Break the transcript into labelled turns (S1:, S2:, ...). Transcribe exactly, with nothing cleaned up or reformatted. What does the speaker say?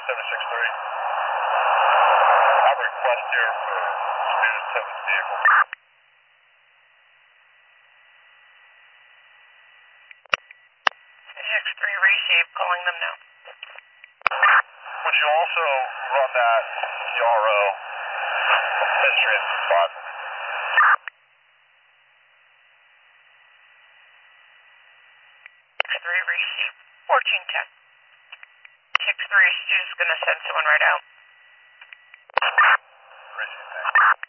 S1: seven six three. I have a request here for Student seven's vehicle.
S2: six three received, calling them now.
S1: Would you also run that T R O pedestrian spot?
S2: six three received, fourteen ten. six three is just going to send someone right out.
S1: Appreciate that.